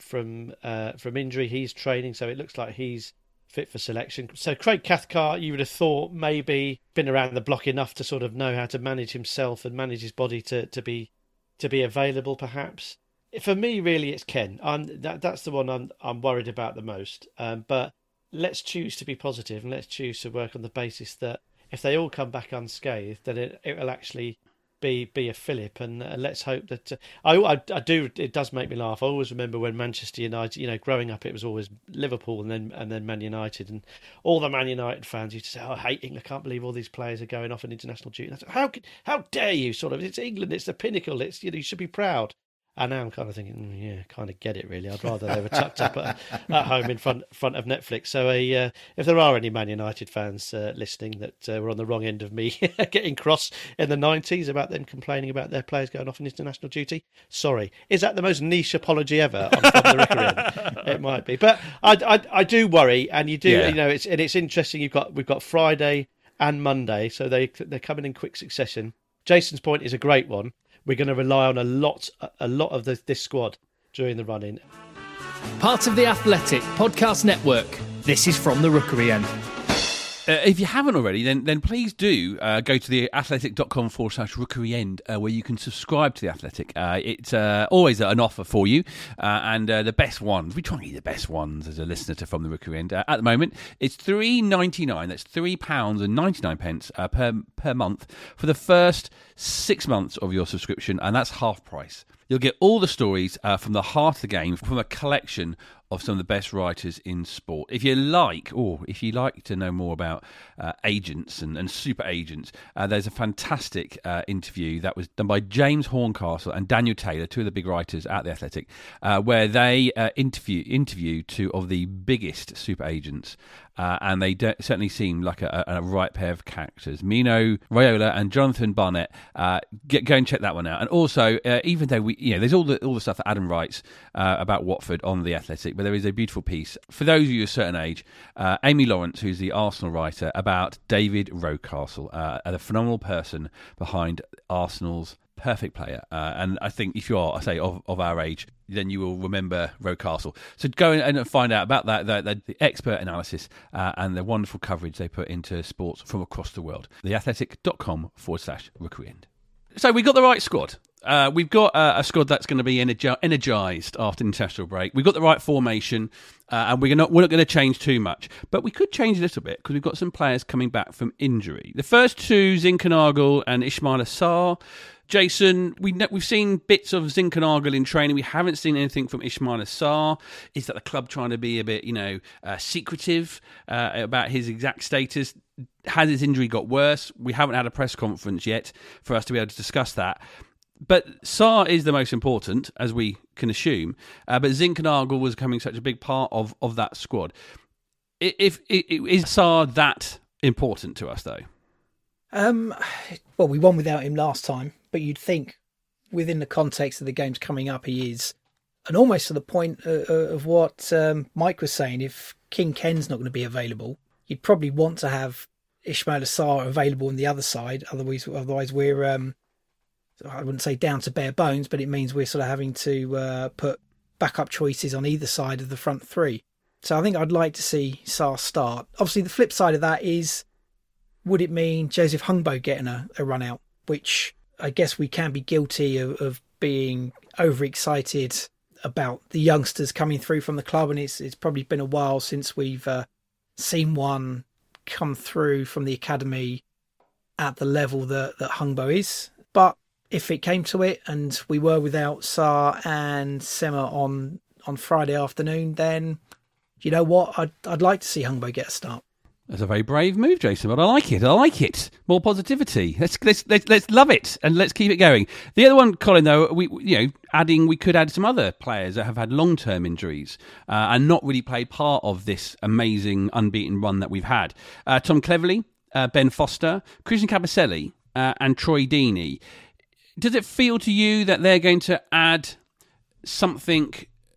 injury. He's training, so it looks like he's fit for selection. So Craig Cathcart, you would have thought maybe been around the block enough to sort of know how to manage himself and manage his body to be available, perhaps. For me, really, it's Ken. That's the one I'm worried about the most. But let's choose to be positive, and let's choose to work on the basis that if they all come back unscathed, then it will actually be a fillip, and let's hope that I do. It does make me laugh. I always remember when Manchester United, growing up, it was always Liverpool and then Man United, and all the Man United fans used to say, "Oh, I hate England. I can't believe all these players are going off on international duty." And I said, how dare you? Sort of, it's England. It's the pinnacle. It's you should be proud. And now I'm kind of thinking, kind of get it, really. I'd rather they were tucked up at home in front of Netflix. So if there are any Man United fans listening that were on the wrong end of me getting cross in the 90s about them complaining about their players going off on international duty, sorry. Is that the most niche apology ever on From the Rookery End? It might be. But I do worry, and you do, it's interesting. We've got Friday and Monday, so they're coming in quick succession. Jason's point is a great one. We're going to rely on a lot of this squad during the run-in. Part of the Athletic Podcast Network. This is From the Rookery End. If you haven't already, then please do go to the athletic.com/rookery end where you can subscribe to The Athletic. It's always an offer for you, and the best ones. We try and get the best ones as a listener to From the Rookery End. At the moment, it's £3.99. That's £3.99 per month for the first 6 months of your subscription, and that's half price. You'll get all the stories from the heart of the game from a collection of some of the best writers in sport. If you like to know more about agents and super agents, there's a fantastic interview that was done by James Horncastle and Daniel Taylor, two of the big writers at The Athletic, where they interview two of the biggest super agents. And they certainly seem like a right pair of characters. Mino Raiola and Jonathan Barnett. Go and check that one out. And also, even though there's all the stuff that Adam writes about Watford on The Athletic, but there is a beautiful piece for those of you a certain age. Amy Lawrence, who's the Arsenal writer, about David Rocastle, the phenomenal person behind Arsenal's perfect player. And I think if you are, I say, of our age, then you will remember Rocastle. So go and find out about that, the expert analysis and the wonderful coverage they put into sports from across the world. Theathletic.com/rookery end. So we got the right squad. We've got a squad that's going to be energised after international break. We've got the right formation, and we're not going to change too much. But we could change a little bit because we've got some players coming back from injury. The first two, Zinkernagel and Ismaila Sarr. Jason, we've seen bits of Zinkernagel in training. We haven't seen anything from Ismaila Sarr. Is that the club trying to be a bit, secretive about his exact status? Has his injury got worse? We haven't had a press conference yet for us to be able to discuss that. But Sarr is the most important, as we can assume. But Zinkernagel was becoming such a big part of that squad. Is Sarr that important to us, though? Well, we won without him last time, but you'd think within the context of the games coming up, he is. And almost to the point of what Mike was saying, if King Ken's not going to be available, you'd probably want to have Ismaila Sarr available on the other side. Otherwise we're, I wouldn't say down to bare bones, but it means we're sort of having to put backup choices on either side of the front three. So I think I'd like to see Sarr start. Obviously, the flip side of that is, would it mean Joseph Hungbo getting a run out, which I guess we can be guilty of being overexcited about the youngsters coming through from the club, and it's probably been a while since we've seen one come through from the academy at the level that Hungbo is. But if it came to it and we were without Sarr and Sema on Friday afternoon, then you know what? I'd like to see Hungbo get a start. That's a very brave move, Jason, but I like it. More positivity. Let's love it, and let's keep it going. The other one, Colin, though, we could add some other players that have had long-term injuries and not really played part of this amazing unbeaten run that we've had. Tom Cleverley, Ben Foster, Christian Kabasele, and Troy Deeney. Does it feel to you that they're going to add something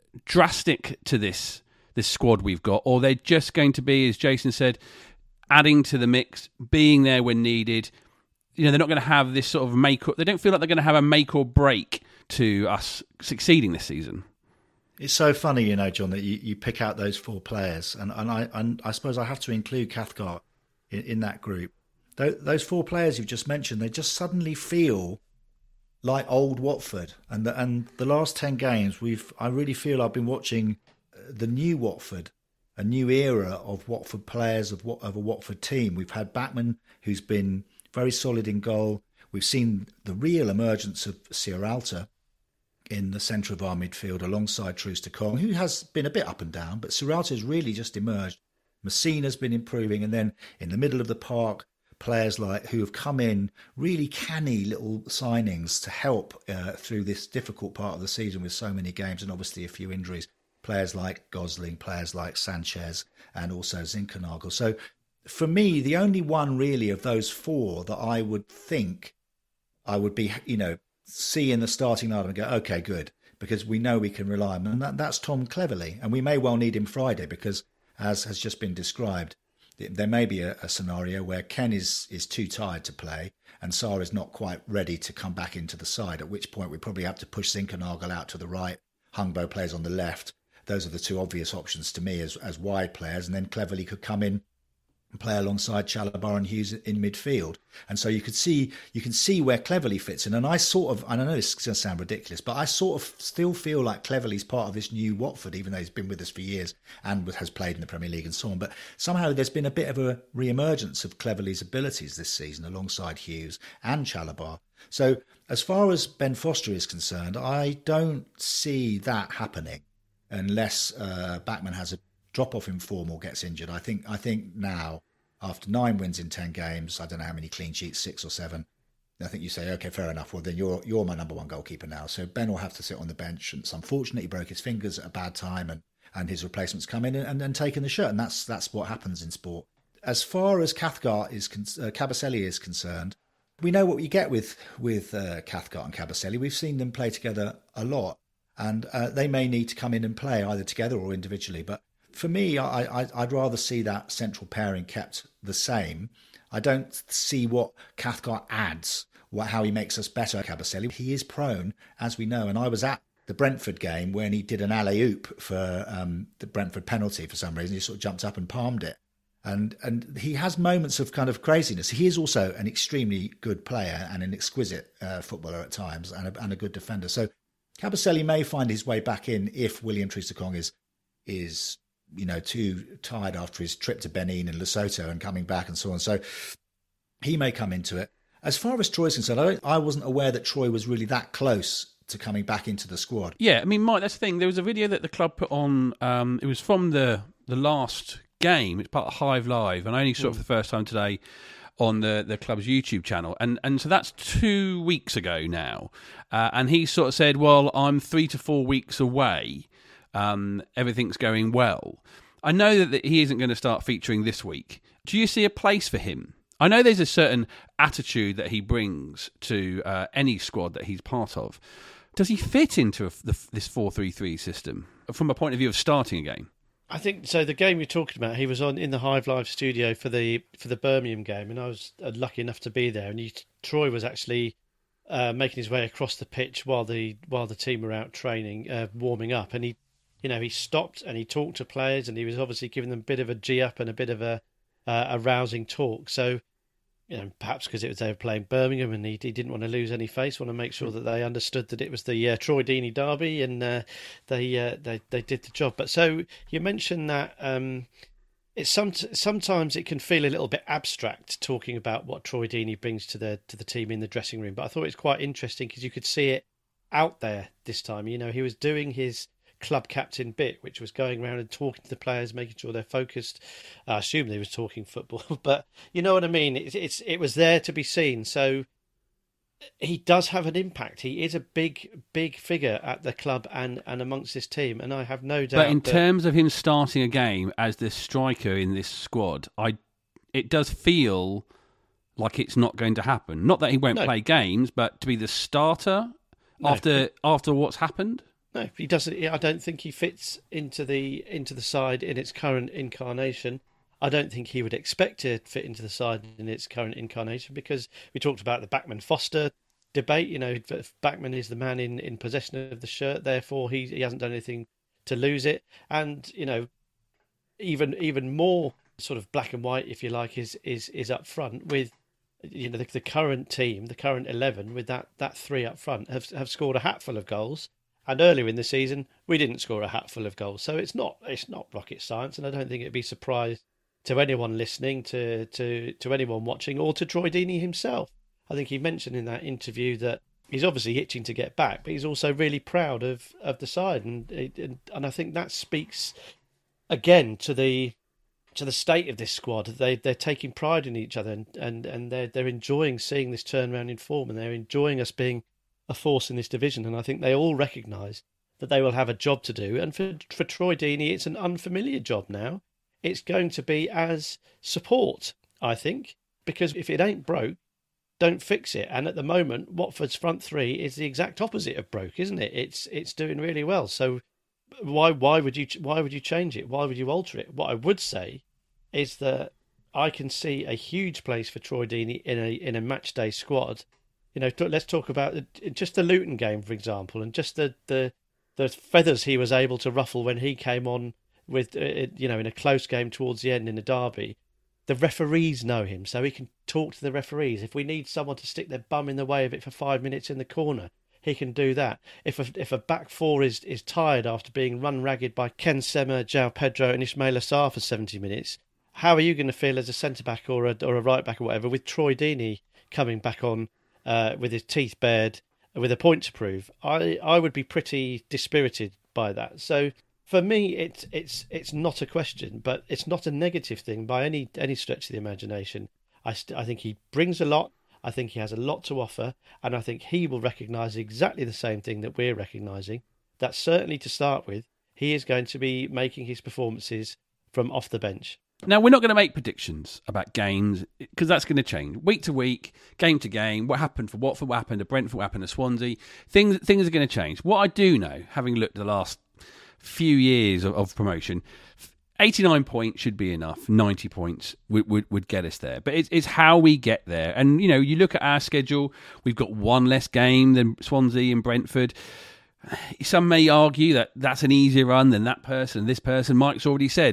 drastic to this squad we've got, or they're just going to be, as Jason said, adding to the mix, being there when needed? They're not going to have this sort of they don't feel like they're going to have a make or break to us succeeding this season. It's so funny, John, that you pick out those four players, and I suppose I have to include Cathcart in that group. Those four players you've just mentioned, they just suddenly feel like old Watford, and the last 10 games I really feel I've been watching the new Watford, a new era of Watford players, of a Watford team. We've had Bachmann, who's been very solid in goal. We've seen the real emergence of Sierralta in the centre of our midfield alongside Troost-Ekong, who has been a bit up and down, but Sierralta has really just emerged. Messina's been improving, and then in the middle of the park, players who have come in, really canny little signings to help through this difficult part of the season with so many games and obviously a few injuries. Players like Gosling, players like Sanchez, and also Zinkernagel. So for me, the only one really of those four that I would think I would be, see in the starting lineup and go, okay, good, because we know we can rely on him. And that's Tom Cleverley. And we may well need him Friday because, as has just been described, there may be a scenario where Ken is too tired to play and Sarr is not quite ready to come back into the side, at which point we probably have to push Zinkernagel out to the right. Hungbo plays on the left. Those are the two obvious options to me as wide players, and then Cleverley could come in and play alongside Chalobah and Hughes in midfield. And so you can see where Cleverley fits in. And I know this is going to sound ridiculous, but I sort of still feel like Cleverley's part of this new Watford, even though he's been with us for years and has played in the Premier League and so on. But somehow there's been a bit of a re-emergence of Cleverley's abilities this season alongside Hughes and Chalobah. So as far as Ben Foster is concerned, I don't see that happening unless Bachmann has a drop-off in form or gets injured. I think now, after 9 wins in 10 games, I don't know how many clean sheets, 6 or 7, I think you say, okay, fair enough, well then you're my number one goalkeeper now. So Ben will have to sit on the bench, and it's unfortunate he broke his fingers at a bad time, and his replacements come in and then taken the shirt, and that's what happens in sport. As far as Kabasele is concerned, we know what you get with Cathcart and Kabasele. We've seen them play together a lot, and they may need to come in and play either together or individually. But for me, I'd rather see that central pairing kept the same. I don't see what Cathcart adds, how he makes us better. Kabasele, he is prone, as we know, and I was at the Brentford game when he did an alley-oop for the Brentford penalty for some reason. He sort of jumped up and palmed it. And he has moments of kind of craziness. He is also an extremely good player and an exquisite footballer at times, and a good defender. So Kabasele may find his way back in if William Troost-Ekong is too tired after his trip to Benin and Lesotho and coming back and so on. So he may come into it. As far as Troy's concerned, I wasn't aware that Troy was really that close to coming back into the squad. Yeah, I mean, Mike, that's the thing. There was a video that the club put on. It was from the last game. It's part of Hive Live, and I only saw it for the first time today on the club's YouTube channel. And so that's 2 weeks ago now. And he sort of said, well, I'm 3 to 4 weeks away. Everything's going well. I know that he isn't going to start featuring this week. Do you see a place for him? I know there's a certain attitude that he brings to any squad that he's part of. Does he fit into this 4-3-3 system from a point of view of starting a game? I think so. The game you're talking about, he was on in the Hive Live studio for the Birmingham game, and I was lucky enough to be there. And Troy was actually making his way across the pitch while the team were out training, warming up, and he stopped and he talked to players, and he was obviously giving them a bit of a G up and a bit of a rousing talk. So, perhaps because they were playing Birmingham and he didn't want to lose any face, want to make sure that they understood that it was the Troy Deeney derby, and they did the job. But so you mentioned that it's sometimes it can feel a little bit abstract talking about what Troy Deeney brings to the team in the dressing room. But I thought it was quite interesting because you could see it out there this time. He was doing his club captain bit, which was going around and talking to the players, making sure they're focused. I assume he was talking football, but you know what I mean. It was there to be seen. So he does have an impact. He is a big figure at the club and amongst this team, and I have no doubt. But in terms of him starting a game as the striker in this squad, it does feel like it's not going to happen. Not that he won't play games, but to be the starter after what's happened. No, he doesn't. I don't think he fits into the side in its current incarnation. I don't think he would expect to fit into the side in its current incarnation, because we talked about the Bachmann-Foster debate. Bachmann is the man in possession of the shirt, therefore he hasn't done anything to lose it. And even more sort of black and white, if you like, is up front with the current team, the current 11 with that three up front have scored a hatful of goals. And earlier in the season, we didn't score a hatful of goals. So it's not rocket science, and I don't think it'd be a surprise to anyone listening, to anyone watching, or to Troy Deeney himself. I think he mentioned in that interview that he's obviously itching to get back, but he's also really proud of the side, and I think that speaks again to the state of this squad. They're taking pride in each other, and they're enjoying seeing this turnaround in form, and they're enjoying us being a force in this division, and I think they all recognise that they will have a job to do. And for Troy Deeney, it's an unfamiliar job now. It's going to be as support, I think, because if it ain't broke, don't fix it. And at the moment, Watford's front three is the exact opposite of broke, isn't it? It's doing really well. So why would you change it? Why would you alter it? What I would say is that I can see a huge place for Troy Deeney in a match day squad. Let's talk about just the Luton game, for example, and just the feathers he was able to ruffle when he came on with, in a close game towards the end in a derby. The referees know him, so he can talk to the referees. If we need someone to stick their bum in the way of it for 5 minutes in the corner, he can do that. If a back four is tired after being run ragged by Ken Sema, João Pedro and Ismail Assar for 70 minutes, how are you going to feel as a centre-back or a right-back or whatever with Troy Deeney coming back on with his teeth bared, with a point to prove? I would be pretty dispirited by that. So for me, it's not a question, but it's not a negative thing by any stretch of the imagination. I think he brings a lot. I think he has a lot to offer, and I think he will recognise exactly the same thing that we're recognising. That certainly to start with, he is going to be making his performances from off the bench. Now, we're not going to make predictions about games because that's going to change week to week, game to game. What happened for Watford, what happened to Brentford, what happened to Swansea. Things are going to change. What I do know, having looked at the last few years of promotion, 89 points should be enough. 90 points would get us there. But it's how we get there. And, you look at our schedule, we've got one less game than Swansea and Brentford. Some may argue that that's an easier run than that person, this person. Mike's already said, well,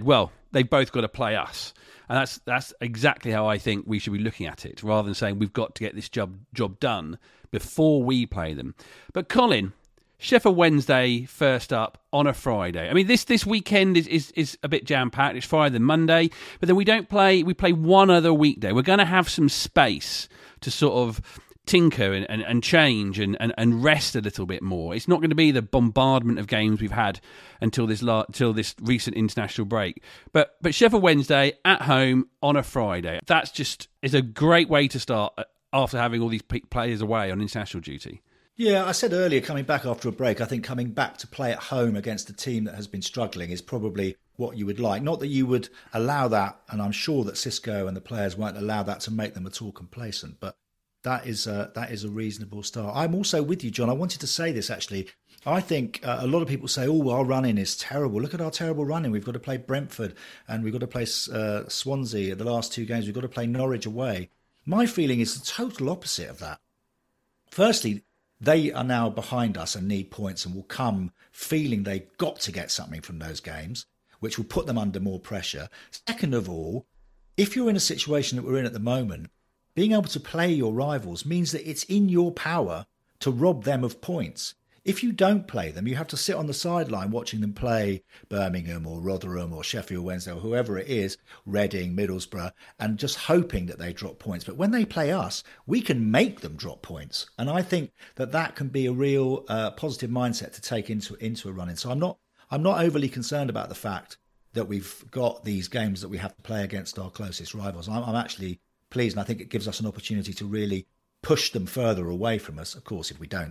they've both got to play us. And that's exactly how I think we should be looking at it, rather than saying we've got to get this job done before we play them. But Colin, Sheffield Wednesday first up on a Friday. I mean, this weekend is a bit jam-packed. It's Friday and Monday, but then we play one other weekday. We're going to have some space to sort of tinker and change and rest a little bit more. It's not going to be the bombardment of games we've had until this recent international break. But Sheffield Wednesday at home on a Friday. That's is a great way to start after having all these players away on international duty. Yeah, I said earlier, coming back after a break, I think coming back to play at home against a team that has been struggling is probably what you would like. Not that you would allow that, and I'm sure that Xisco and the players won't allow that to make them at all complacent, but that is a reasonable start. I'm also with you, John. I wanted to say this, actually. I think a lot of people say, our running is terrible. Look at our terrible running. We've got to play Brentford and we've got to play Swansea at the last two games. We've got to play Norwich away. My feeling is the total opposite of that. Firstly, they are now behind us and need points and will come feeling they've got to get something from those games, which will put them under more pressure. Second of all, if you're in a situation that we're in at the moment, being able to play your rivals means that it's in your power to rob them of points. If you don't play them, you have to sit on the sideline watching them play Birmingham or Rotherham or Sheffield Wednesday or whoever it is, Reading, Middlesbrough, and just hoping that they drop points. But when they play us, we can make them drop points. And I think that can be a real positive mindset to take into a run-in. So I'm not overly concerned about the fact that we've got these games that we have to play against our closest rivals. I'm actually pleased, and I think it gives us an opportunity to really push them further away from us. Of course, if we don't,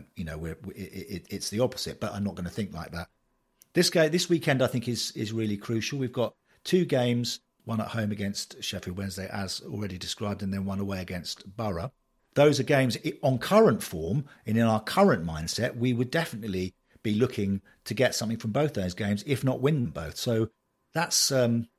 it's the opposite, but I'm not going to think like that. This weekend, I think, is really crucial. We've got two games, one at home against Sheffield Wednesday, as already described, and then one away against Borough. Those are games on current form, and in our current mindset, we would definitely be looking to get something from both those games, if not win them both. So that's...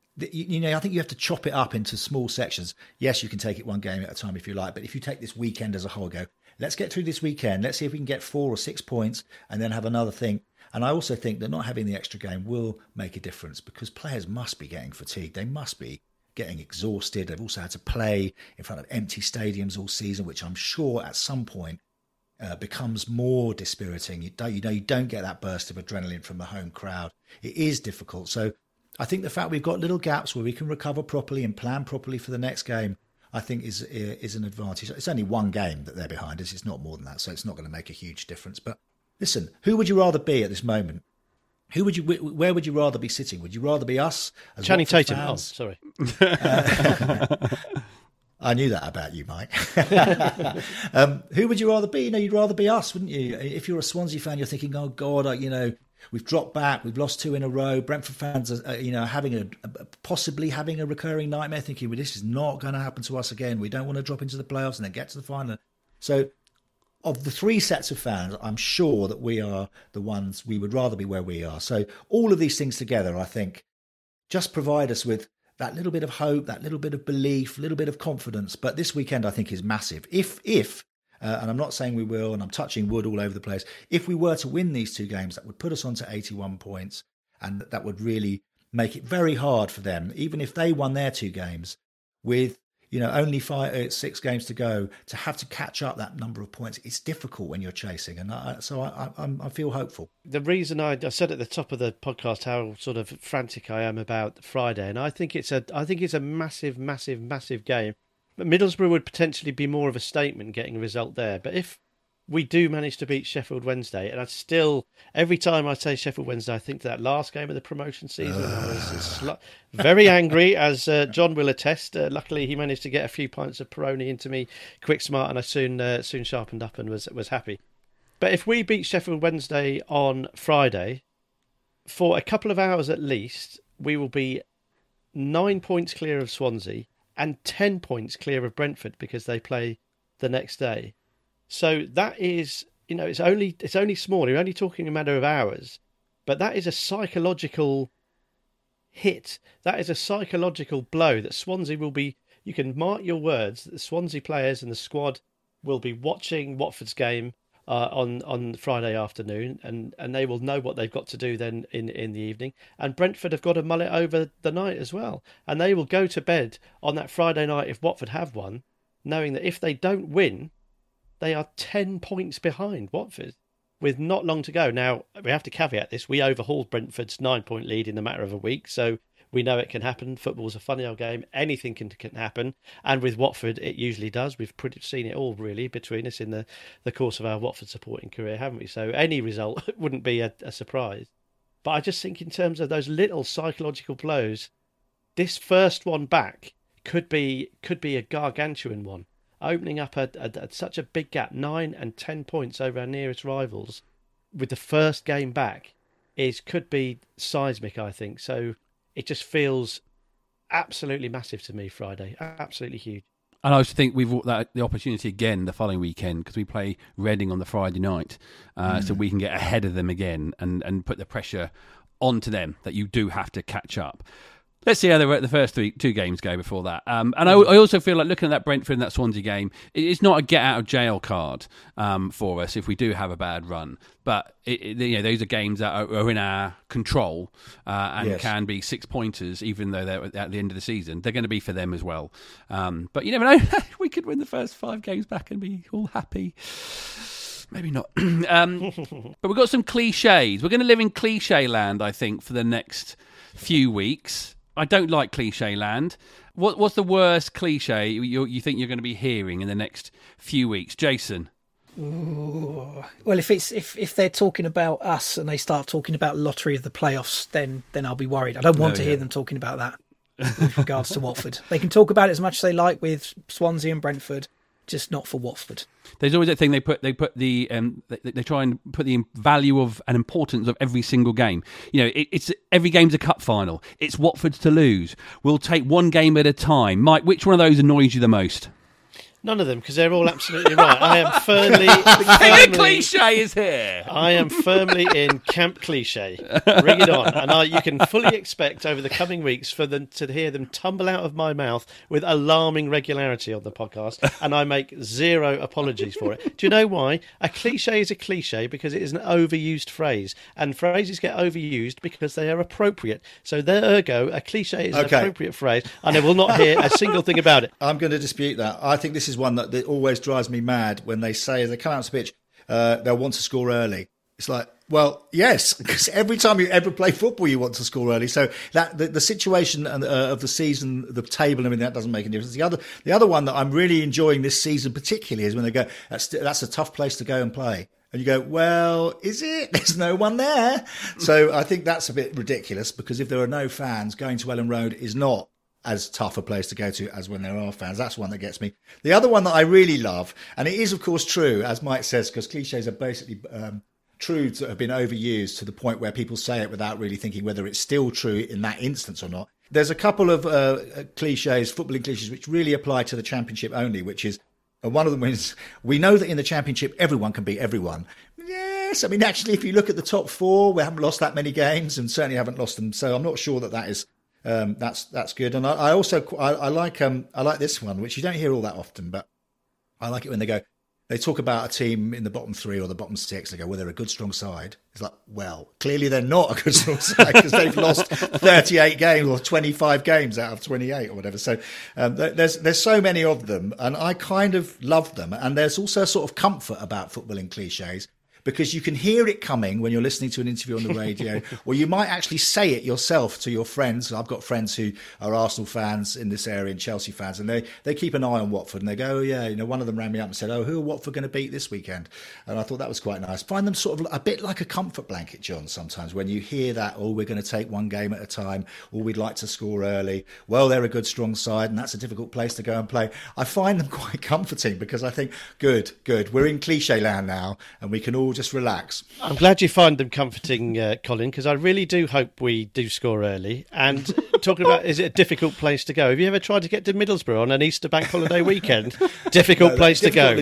I think you have to chop it up into small sections. Yes, you can take it one game at a time if you like, but if you take this weekend as a whole, let's get through this weekend. Let's see if we can get 4 or 6 points and then have another thing. And I also think that not having the extra game will make a difference because players must be getting fatigued. They must be getting exhausted. They've also had to play in front of empty stadiums all season, which I'm sure at some point becomes more dispiriting. You don't get that burst of adrenaline from the home crowd. It is difficult. So I think the fact we've got little gaps where we can recover properly and plan properly for the next game, I think is an advantage. It's only one game that they're behind us. It's not more than that, so it's not going to make a huge difference. But listen, who would you rather be at this moment? Where would you rather be sitting? Would you rather be us as Channing Tatum? Fans? Oh, sorry. I knew that about you, Mike. Who would you rather be? You'd rather be us, wouldn't you? If you're a Swansea fan, you're thinking, oh God, we've dropped back. We've lost 2 in a row. Brentford fans are, possibly having a recurring nightmare, thinking, well, this is not going to happen to us again. We don't want to drop into the playoffs and then get to the final. So, of the 3 sets of fans, I'm sure that we are the ones we would rather be where we are. So, all of these things together, I think, just provide us with that little bit of hope, that little bit of belief, a little bit of confidence. But this weekend, I think, is massive. If and I'm not saying we will, and I'm touching wood all over the place, if we were to win these 2 games, that would put us onto 81 points, and that would really make it very hard for them, even if they won their 2 games, with only 6 games to go, to have to catch up that number of points. It's difficult when you're chasing, and I feel hopeful. The reason I said at the top of the podcast how sort of frantic I am about Friday, and I think it's a massive, massive, massive game. But Middlesbrough would potentially be more of a statement getting a result there. But if we do manage to beat Sheffield Wednesday, and I still, every time I say Sheffield Wednesday, I think to that last game of the promotion season. I was very angry, as John will attest. Luckily, he managed to get a few pints of Peroni into me quick, smart, and I soon sharpened up and was happy. But if we beat Sheffield Wednesday on Friday, for a couple of hours at least, we will be 9 points clear of Swansea and 10 points clear of Brentford because they play the next day. So that is, it's only small. You're only talking a matter of hours, but that is a psychological hit. That is a psychological blow that Swansea will be. You can mark your words that the Swansea players and the squad will be watching Watford's game on Friday afternoon, and they will know what they've got to do then in the evening. And Brentford have got to mull it over the night as well, and they will go to bed on that Friday night if Watford have won, knowing that if they don't win, they are 10 points behind Watford with not long to go. Now, we have to caveat this. We overhauled Brentford's 9-point lead in the matter of a week, so we know it can happen. Football's a funny old game. Anything can happen. And with Watford, it usually does. We've seen it all, really, between us in the course of our Watford supporting career, haven't we? So any result wouldn't be a surprise. But I just think in terms of those little psychological blows, this first one back could be a gargantuan one. Opening up such a big gap, 9 and 10 points over our nearest rivals, with the first game back, could be seismic, I think. So it just feels absolutely massive to me, Friday. Absolutely huge. And I also think we've got the opportunity again the following weekend, because we play Reading on the Friday night, so we can get ahead of them again and put the pressure onto them that you do have to catch up. Let's see how the first two games go before that. And I also feel like looking at that Brentford and that Swansea game, it's not a get-out-of-jail card for us if we do have a bad run. But those are games that are in our control and can be 6-pointers, even though they're at the end of the season. They're going to be for them as well. But you never know. We could win the first 5 games back and be all happy. Maybe not. But we've got some cliches. We're going to live in cliche land, I think, for the next few weeks. I don't like cliche land. What's the worst cliche you think you're going to be hearing in the next few weeks, Jason? Ooh. Well, if they're talking about us and they start talking about lottery of the playoffs, then I'll be worried. I don't want to hear them talking about that with regards to Watford. They can talk about it as much as they like with Swansea and Brentford, just not for Watford. There's always that thing they try and put the value of and importance of every single game. It's every game's a cup final. It's Watford's to lose. We'll take one game at a time. Mike, which one of those annoys you the most? None of them, because they're all absolutely right. I am firmly... The cliche is here. I am firmly in camp cliche. Bring it on. And you can fully expect over the coming weeks for them to hear them tumble out of my mouth with alarming regularity on the podcast, and I make zero apologies for it. Do you know why? A cliche is a cliche because it is an overused phrase, and phrases get overused because they are appropriate. So ergo, a cliche is an appropriate phrase, and I will not hear a single thing about it. I'm going to dispute that. I think this is one that always drives me mad when they say, as they come out to pitch, they'll want to score early. It's like, well, yes, because every time you ever play football, you want to score early. So that the situation of the season, the table, I mean, that doesn't make any difference. The other one that I'm really enjoying this season particularly is when they go, that's a tough place to go and play. And you go, well, is it? There's no one there. So I think that's a bit ridiculous, because if there are no fans, going to Elland Road is not as tough a place to go to as when there are fans. That's one that gets me. The other one that I really love, and it is of course true, as Mike says, because cliches are basically truths that have been overused to the point where people say it without really thinking whether it's still true in that instance or not. There's a couple of cliches, footballing cliches, which really apply to the Championship only, which is, one of them is, we know that in the Championship everyone can beat everyone. Yes, I mean, actually, if you look at the top 4, we haven't lost that many games and certainly haven't lost them. So I'm not sure that is... that's good. And I also like this one, which you don't hear all that often, but I like it when they talk about a team in the bottom 3 or the bottom 6. They go, well, they're a good strong side. It's like, well, clearly they're not a good strong side because they've lost 38 games or 25 games out of 28 or whatever. So there's so many of them, and I kind of love them. And there's also a sort of comfort about footballing cliches, because you can hear it coming when you're listening to an interview on the radio, or you might actually say it yourself to your friends. I've got friends who are Arsenal fans in this area and Chelsea fans, and they keep an eye on Watford, and they go, oh, yeah, one of them rang me up and said, oh, who are Watford going to beat this weekend? And I thought that was quite nice. Find them sort of a bit like a comfort blanket, John, sometimes when you hear that, oh, we're going to take one game at a time, or we'd like to score early. Well, they're a good strong side, and that's a difficult place to go and play. I find them quite comforting, because I think, good, we're in cliche land now, and we can all just relax. I'm glad you find them comforting, Colin, because I really do hope we do score early. And talking about, is it a difficult place to go? Have you ever tried to get to Middlesbrough on an Easter bank holiday weekend? Difficult place to go.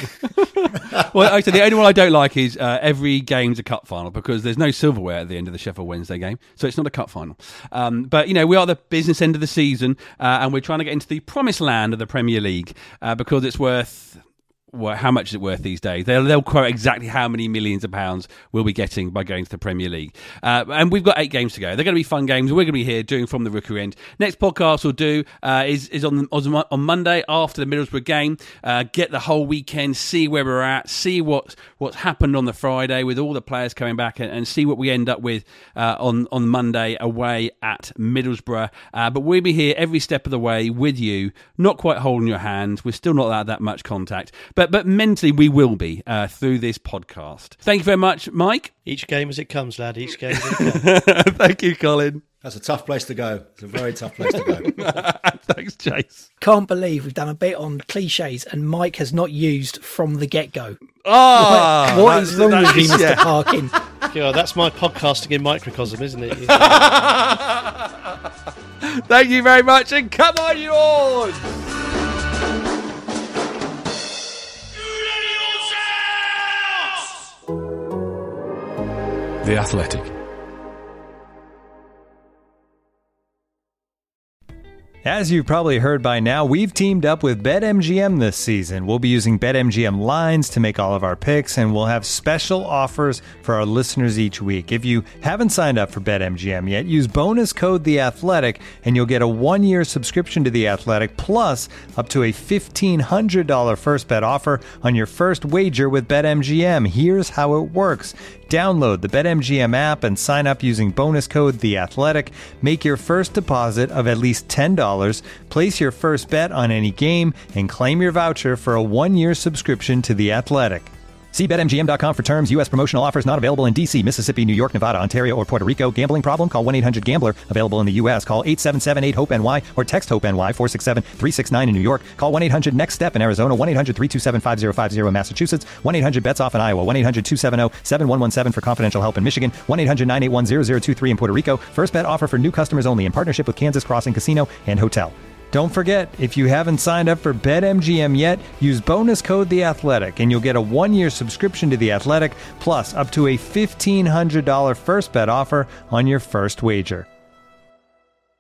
Well, actually, the only one I don't like is every game's a cup final, because there's no silverware at the end of the Sheffield Wednesday game, so it's not a cup final. But we are the business end of the season, and we're trying to get into the promised land of the Premier League, because it's worth how much is it worth these days. They'll quote exactly how many millions of pounds we'll be getting by going to the Premier League. And we've got 8 games to go. They're going to be fun games. We're going to be here doing From the Rookery End. Next podcast we'll do is on Monday after the Middlesbrough game. Get the whole weekend, see where we're at, see what's happened on the Friday with all the players coming back, and see what we end up with on Monday away at Middlesbrough. But we'll be here every step of the way with you, not quite holding your hand. We're still not that much contact, but mentally we will be through this podcast. Thank you very much, Mike. Each game as it comes, lad. Each game as it comes. Thank you, Colin. That's a tough place to go. It's a very tough place to go. Thanks, Chase. Can't believe we've done a bit on cliches and Mike has not used from the get-go. Oh, what is wrong with you, Mr. Parkin? Yeah, that's my podcasting in microcosm, isn't it? Thank you very much, and come on, yours! The Athletic. As you've probably heard by now, we've teamed up with BetMGM this season. We'll be using BetMGM lines to make all of our picks, and we'll have special offers for our listeners each week. If you haven't signed up for BetMGM yet, use bonus code The Athletic, and you'll get a 1-year subscription to The Athletic, plus up to a $1,500 first bet offer on your first wager with BetMGM. Here's how it works. Download the BetMGM app and sign up using bonus code The Athletic. Make your first deposit of at least $10. Place your first bet on any game and claim your voucher for a 1-year subscription to The Athletic. See BetMGM.com for terms. U.S. promotional offers not available in D.C., Mississippi, New York, Nevada, Ontario, or Puerto Rico. Gambling problem? Call 1-800-GAMBLER. Available in the U.S. Call 877-8-HOPE-NY or text HOPE-NY 467-369 in New York. Call 1-800-NEXT-STEP in Arizona. 1-800-327-5050 in Massachusetts. 1-800-BETS-OFF in Iowa. 1-800-270-7117 for confidential help in Michigan. 1-800-981-0023 in Puerto Rico. First bet offer for new customers only in partnership with Kansas Crossing Casino and Hotel. Don't forget, if you haven't signed up for BetMGM yet, use bonus code The Athletic, and you'll get a 1-year subscription to The Athletic, plus up to a $1,500 first bet offer on your first wager.